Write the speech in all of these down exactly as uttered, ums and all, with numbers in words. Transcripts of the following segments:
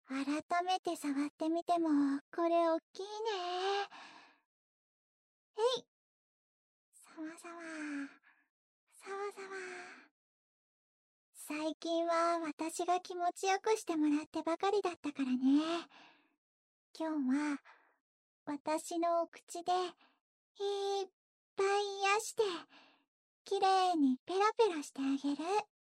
改めて触ってみても、これおっきいね。えい。さわさわ。さわさわ。最近は私が気持ちよくしてもらってばかりだったからね。今日は私のお口でいっぱい癒して、きれいにペラペラしてあげる。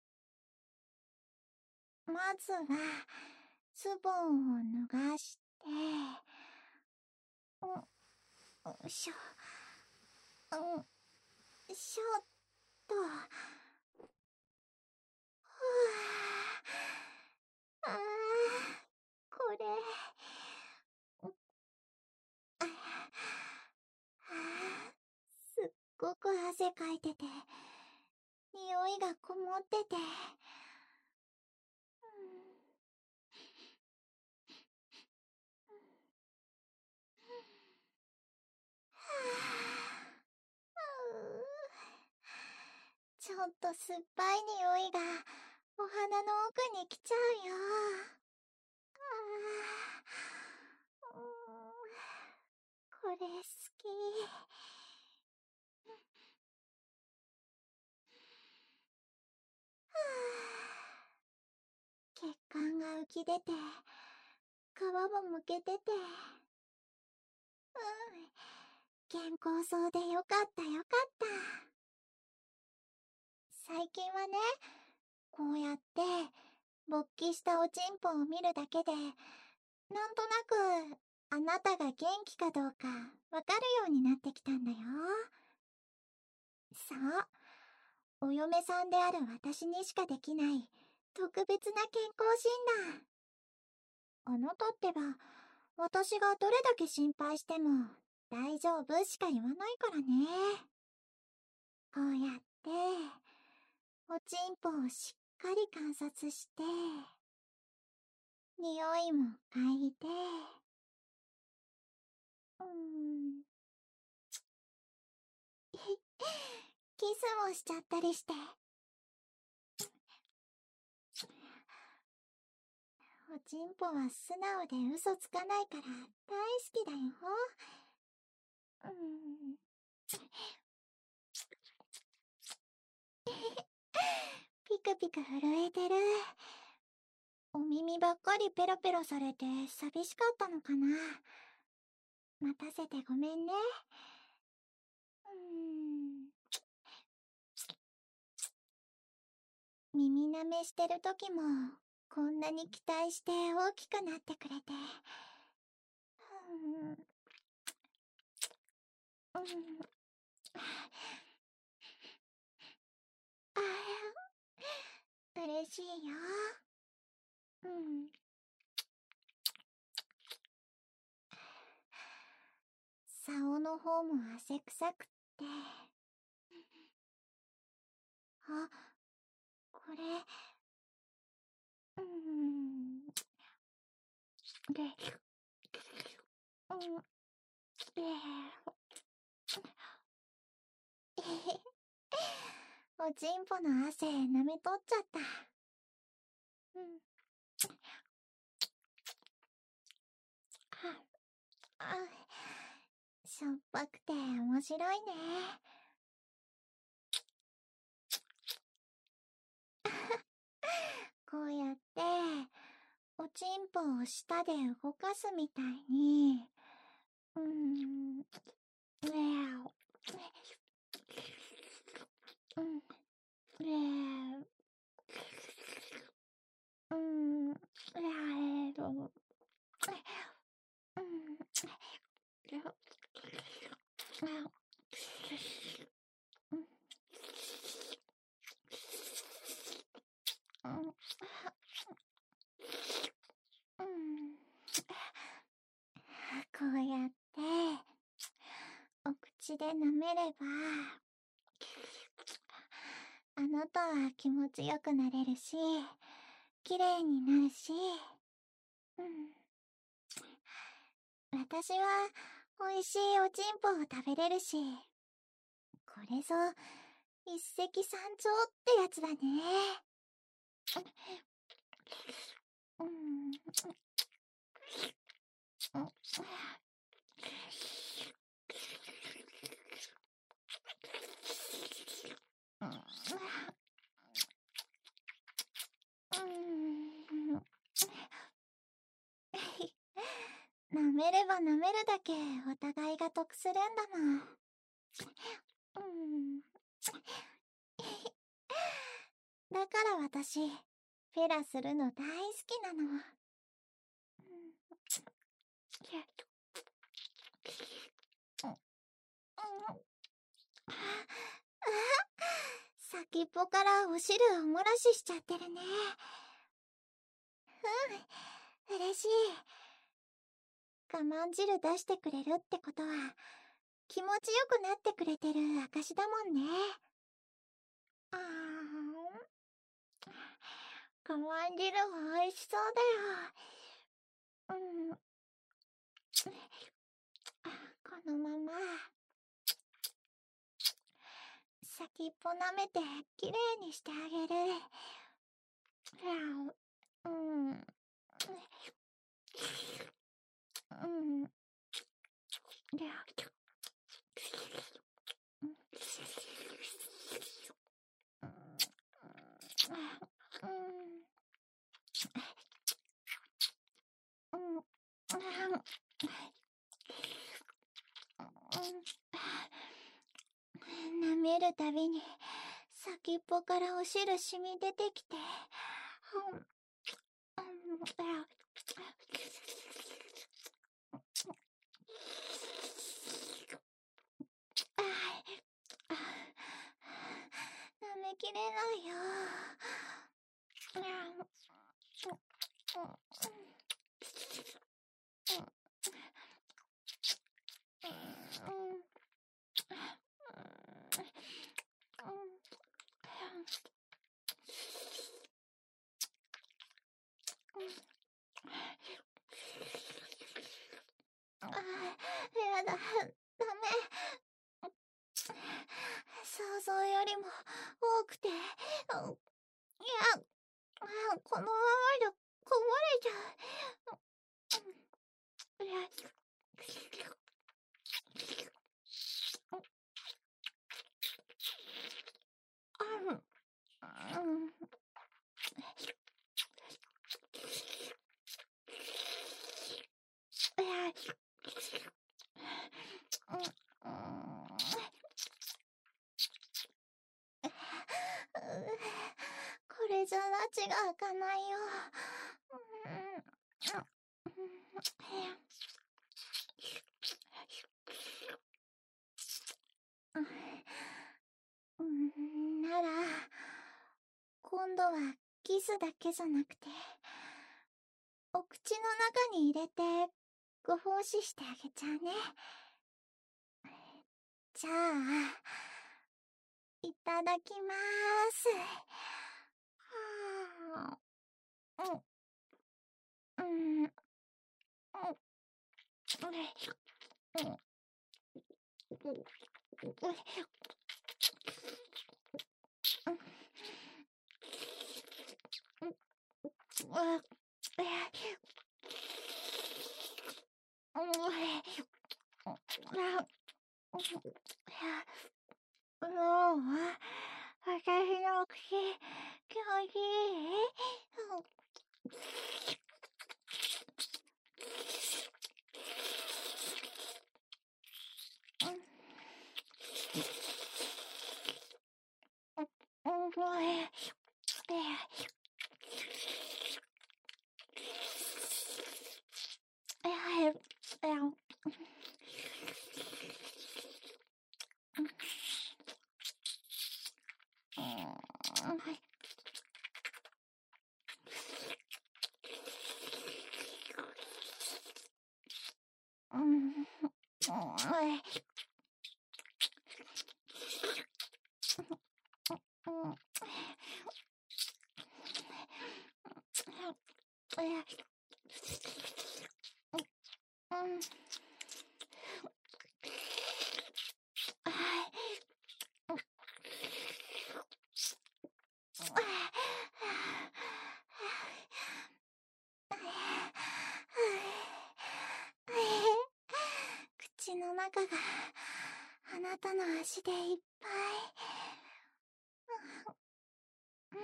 まずはズボンを脱がして、うん、よいしょ、うん、しょっと。ふぅああ、これ、ああ、すっごく汗かいてて、匂いがこもってて、ちょっと酸っぱい匂いがお鼻の奥に来ちゃうよ。あー、うん、これ好き。血管が浮き出て、皮もむけてて、うん、健康そうでよかったよかった。最近はね、こうやって勃起したおちんぽを見るだけで、なんとなくあなたが元気かどうかわかるようになってきたんだよ。そう、お嫁さんである私にしかできない特別な健康診断。あなたってば、私がどれだけ心配しても大丈夫しか言わないからね。こうやっておちんぽをしっかり観察して、匂いも嗅いで、うーんキスもしちゃったりして。おちんぽは素直で嘘つかないから大好きだよ。うーんピクピク震えてる。お耳ばっかりペラペラされて寂しかったのかな。待たせてごめんね。うーん耳舐めしてる時もこんなに期待して大きくなってくれて。うーんうんああ、嬉しいよ。うん。竿の方も汗臭くって。あ、これ、うーん。で、うん、で、えへへおちんぽの汗舐めとっちゃった。うん。あ、あ、しょっぱくて面白いね。こうやって、おちんぽを舌で動かすみたいに、うーん、ねえ、うん、ねえ、うん、ねえと、うん、うん、うん、こうやって、お口で舐めれば、あなたは気持ちよくなれるし、綺麗になるし、うん。私は、美味しいおちんぽを食べれるし、これぞ、一石三鳥ってやつだね。うん。 舐めれば舐めるだけお互いが得するんだもん。うん。だから私、フェラするの大好きなの。先っぽからお汁おもらししちゃってるね。うん、嬉しい。我慢汁出してくれるってことは、気持ちよくなってくれてる証だもんね。あーん。我慢汁は美味しそうだよ。うん。このまま、先っぽ舐めてきれいにしてあげる。うん。うん。舐めるたびに先っぽからお汁染み出てきて、舐めきれないよ。あ、やだ、ダメ。想像よりも多くて、いや、このままじゃこぼれちゃう。いや、うん、うん。これじゃ拉致が開かないよ。うん、なら、今度はキスだけじゃなくて、お口の中に入れてご奉仕してあげちゃうね。じゃあ、いただきまーす。はあ、うん、うん、うん、もう、私の口、気持ちいい？ 中があなたの足でいっぱい。うん、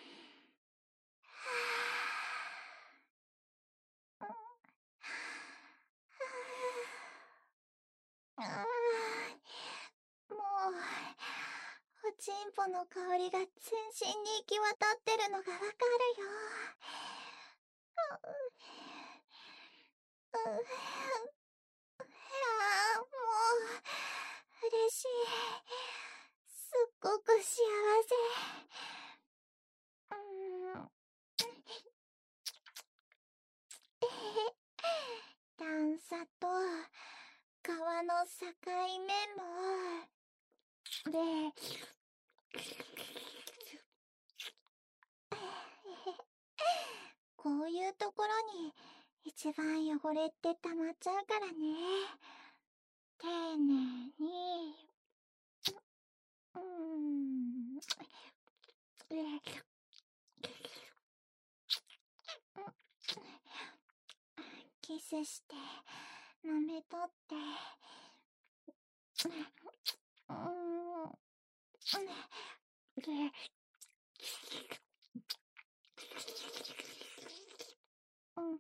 もう、おちんぽの香りが全身に行き渡ってるのがわかるよ。う、う、ああ、もう、嬉しい。すっごく幸せ。うーん。段差と川の境目も、で、こういうところに一番汚れって溜まっちゃうからね。丁寧に。うーん。キスして、舐めとって。うーん。で、うん、うん。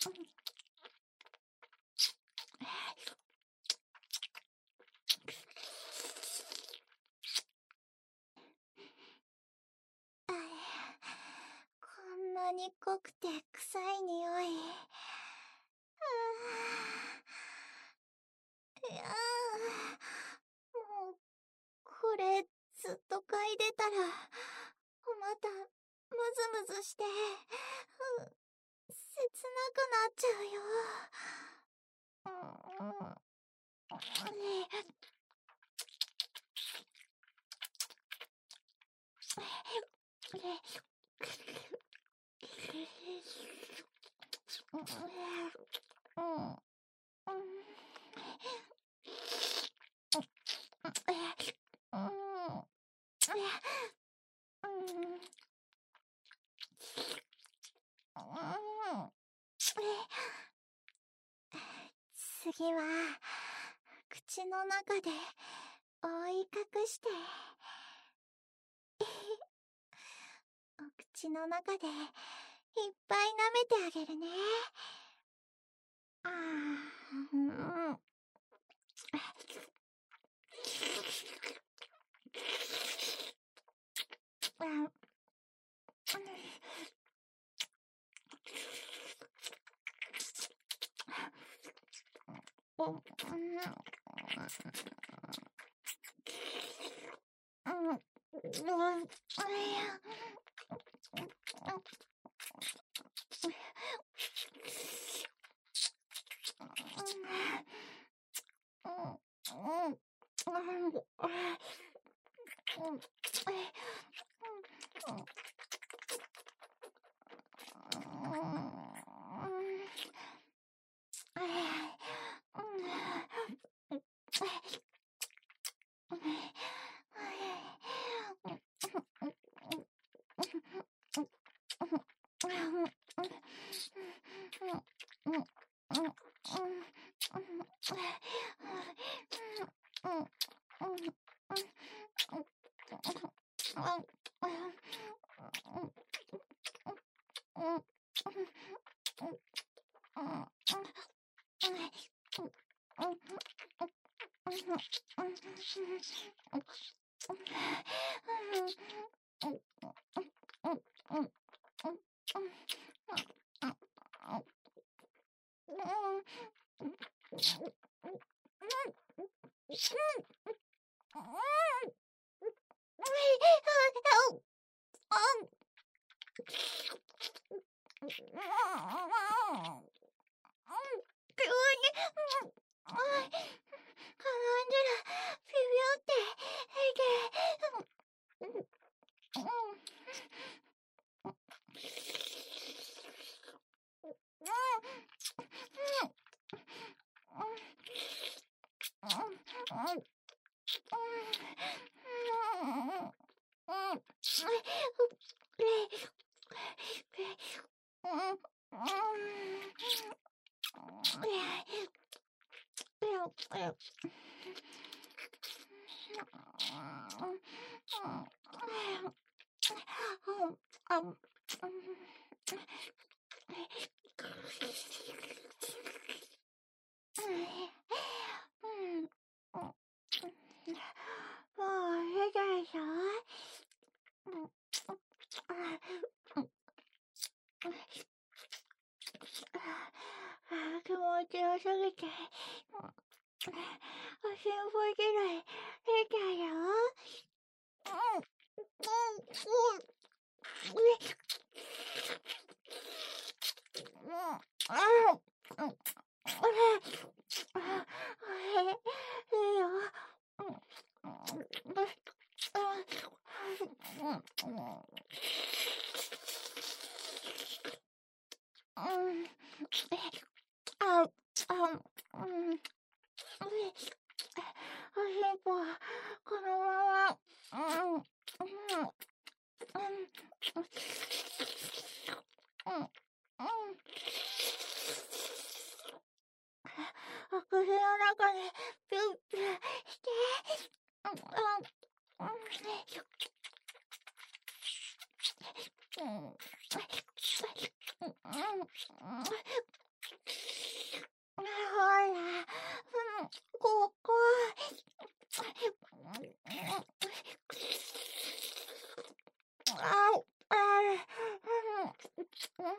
あ、こんなに濃くて臭い匂い。ああ、いやー、もう、これ、ずっと嗅いでたら、また、ムズムズして、う、切なくなっちゃうよ。うん、うん。次は、口の中で覆い隠して、お口の中でいっぱい舐めてあげるね。あー、うん。うん。 もういいでしょ。気持ちよすぎておしんぽじらい出たよ。いいよ。あ、あ、うん。おしんぽ、このまま、うん、うん、うん、うん、うん。お口の中でピュッピュッして、うん、うん、うん、うん、ほら、うん、ここ、あ、あ、うん、うん。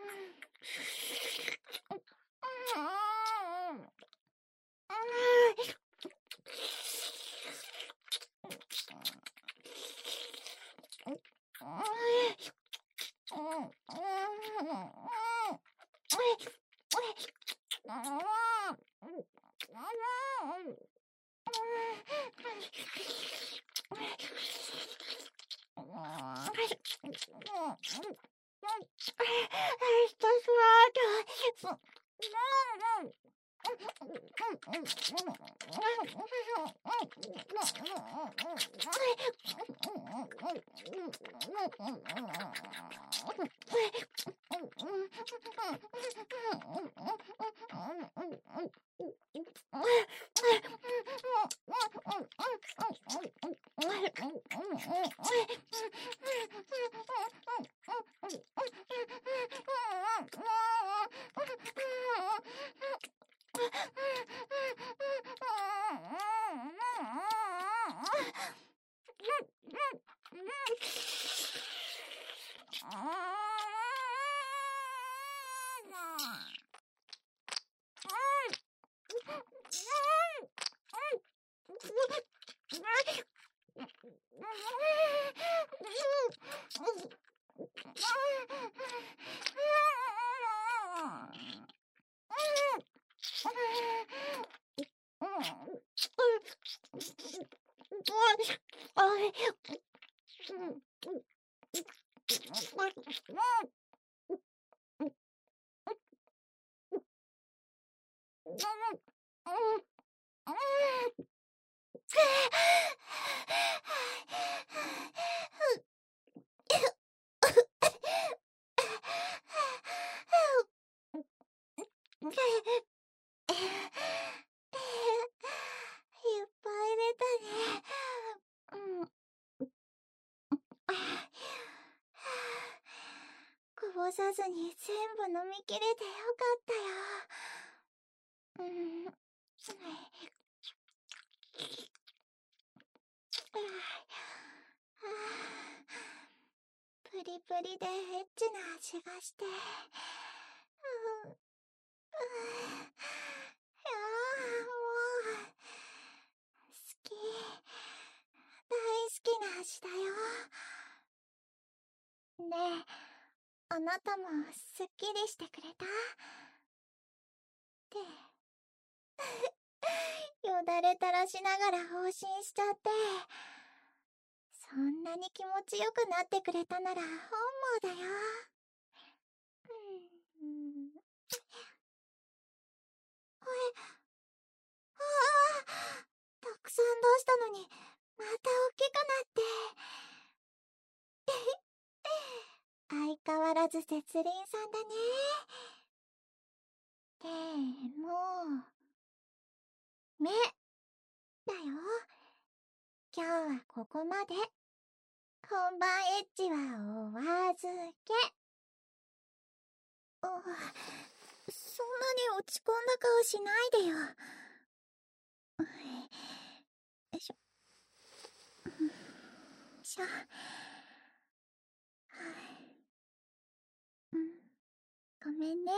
いっぱい出たね。うん。こぼさずに全部飲みきれてよかったよ。うん。プリプリでエッチな味がして。うん。うん。いやーもう、好き。大好きな味だよ。ねえ、あなたもすっきりしてくれた？って、よだれ垂らしながら放心しちゃって、そんなに気持ちよくなってくれたなら本望だよ。うん。これ、ああ、たくさん出したのに、また大きくなって。相変わらず絶倫さんだね。でも、目、だよ。今日はここまで。本番エッチはお預け。 落ち込んだ顔しないでよ。よいしょ。よいしょ。うん。ごめんね。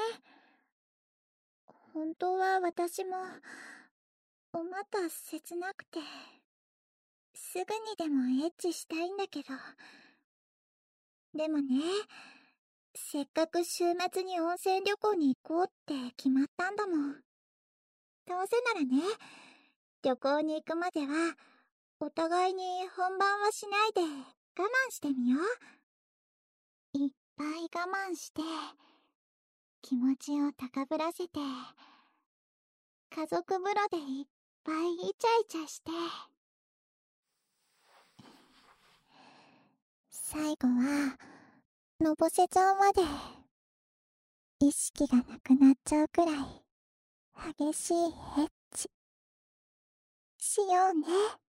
本当は私も、お股切なくて、すぐにでもエッチしたいんだけど。でもね、せっかく週末に温泉旅行に行こうって決まったんだもん。どうせならね、旅行に行くまでは、お互いに本番はしないで我慢してみよう。いっぱい我慢して、気持ちを高ぶらせて、家族風呂でいっぱいイチャイチャして、最後は、のぼせちゃうまで、意識がなくなっちゃうくらい、激しいエッチ、しようね。